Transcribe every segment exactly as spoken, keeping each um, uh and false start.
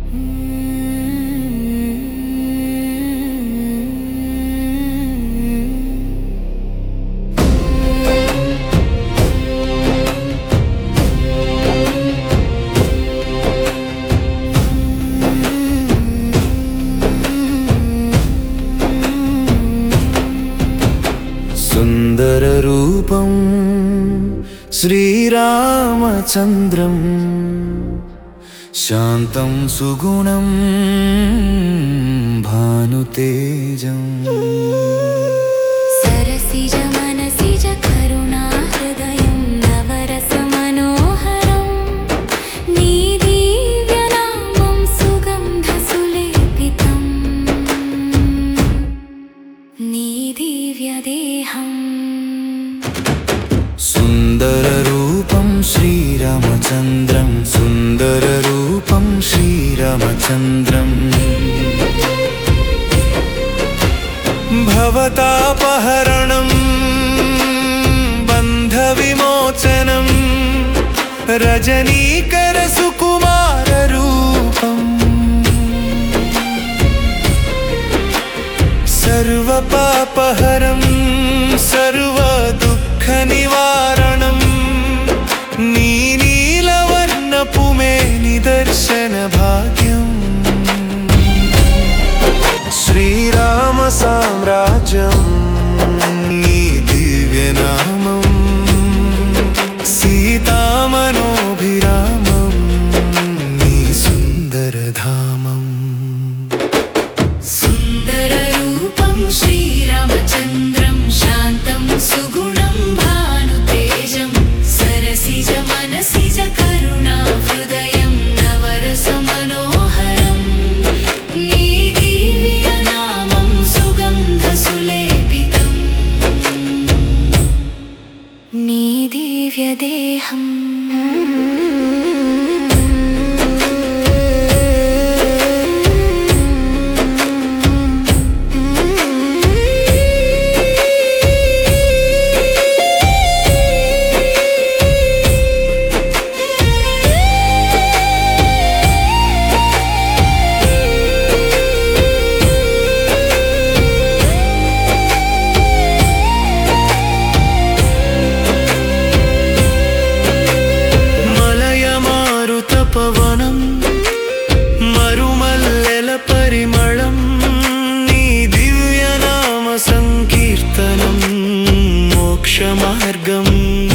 సుందర రూపం శ్రీరామచంద్రం శాంతం సుగుణం భానుతేజం సరసిజ మనసిజ కరుణా హృదయం నవరస మనోహరం నీ దివ్య నామం సుగంధ సులేపితం నీ దివ్య దేహం సుందర రూపం శ్రీరామచంద్రం సుందర రూపం శ్రీరామచంద్రం భవతాపహరణం బంధ విమోచనం రజనీకర సుకుమార రూపం సర్వపాపహరం సర్వ దుఃఖ నివారణం నీ నీలవర్ణపు మే నిదర్శన భాగ్యం శ్రీరామ సామ్రాజ్యం నీ దివ్యనామం సీతామనోభిరామం నీ సుందరధామం సుందర రూపం శ్రీరామచంద్రం శాంతం సుగుణం భానుతేజం సరసిజ మనసిజ కరుణా హృదయం నవరస మనోహరం నీ దివ్య నామం సుగంధ సులేపితం నీ దివ్య దేహం పవనం మరుమల్లెల పరిమళం నీ దివ్య నామ సంకీర్తనం మోక్ష మార్గం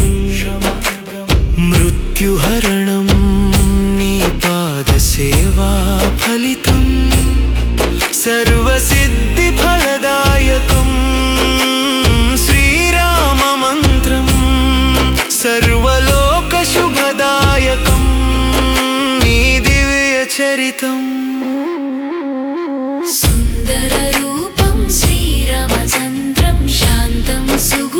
మృత్యుహరణం నీ పాద సేవా ఫలితం సర్వసిద్ధి ఫలదాయకం శ్రీరామ మంత్రం సర్వలోక శుభదాయకం చరితం సుందర రూపం శ్రీరామచంద్రం శాంతం సు